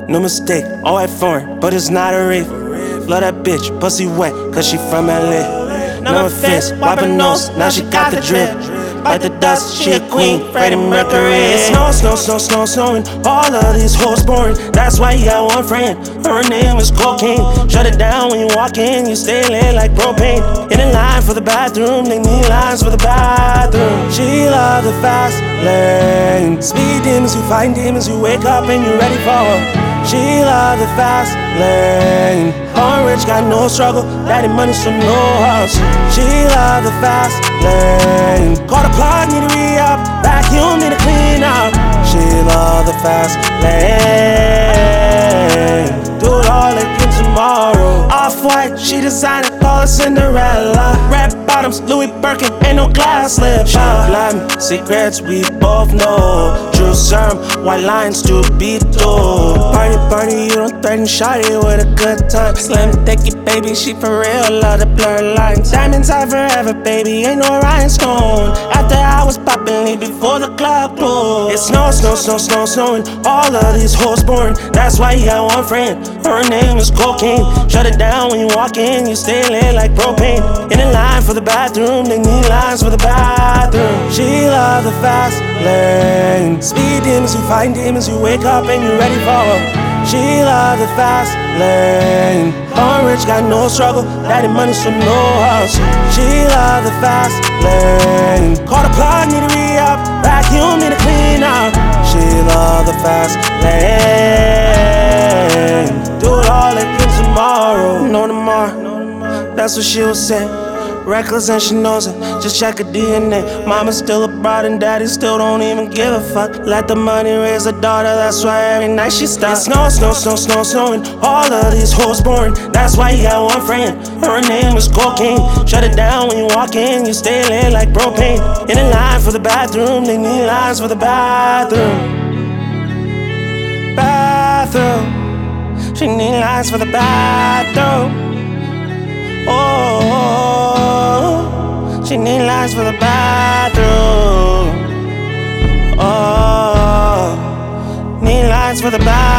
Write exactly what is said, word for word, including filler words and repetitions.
No mistake, all white foreign, but it's not a rape. Love that bitch, pussy wet, cause she from L A. No offense, wipe her nose, now she got the drip. Bite the dust, she a queen, Freddie Mercury. It's snow, snow, snow, snow, snowing. All of these hoes boring. That's why you got one friend. Her name is Cocaine. Shut it down when you walk in. You stay lit like propane. In a line for the bathroom, they need lines for the bathroom. She love the fast lane. Speed demons, you fight demons. You wake up and you ready for her. She love the fast lane. Born rich, got no struggle. Daddy money, so no hustle. She love the fast lane. Call the plug, need to re-up. Vacuum, need to clean up. She love the fast lane. Do it all again tomorrow. Off-white, she designed it, call her Cinderella. Red bottoms, Louis Birkin, ain't no glass lip. She blind me, secrets we both know. True serum, white lines to be told. Party, party, you don't threaten shawty with a good time. Slim, thicky, baby, she for real, love the blur lines. Diamonds are forever, baby, ain't no rhinestone. After I was poppin', leave before the club closed. It's snow, snow, snow, snow, snowing. All of these hoes boring. That's why you got one friend. Her name is Cocaine. Shut it down when you walk in. You stay lit like propane. In a line for the bathroom, they need lines for the bathroom. She love the fast lane. Speed demons, you fight demons. You wake up and you ready for her. She love the fast lane. Born rich, got no struggle. Daddy money, so no hustle. She love the fast lane. Call the plug, need to re-up. Vacuum, need to clean up. She love the fast lane. Do it all again tomorrow. No tomorrow, that's what she will say. Reckless and she knows it, just check her D N A. Mama's still a bride and daddy still don't even give a fuck. Let the money raise a daughter, that's why every night she stops. Snow, snow, snow, snow, snowing. All of these hoes boring. That's why you got one friend. Her name is Cocaine. Shut it down when you walk in. You stay lit like propane. In a line for the bathroom, they need lines for the bathroom. Bathroom. She need lines for the bathroom. Oh, she need lines for the bathroom. Oh, need lines for the bathroom.